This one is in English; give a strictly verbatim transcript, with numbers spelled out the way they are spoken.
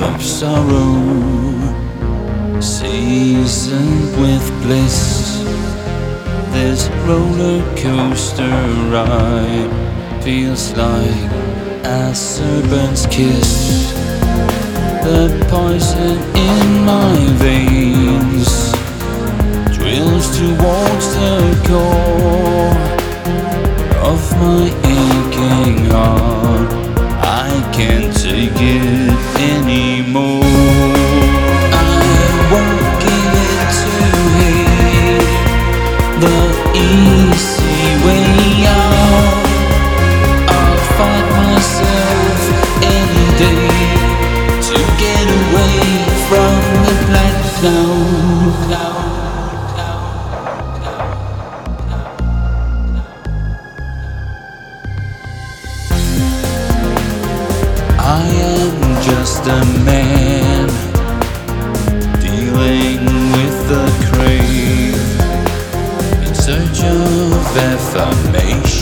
of sorrow, seasoned with bliss. This roller coaster ride feels like a serpent's kiss. The poison in my veins drills towards the core of my aching heart. I can't take it anymore. I won't give it to hate, the easy way out. I'll fight myself any day to get away from the black cloud. I am just a man dealing with the crave in search of affirmation.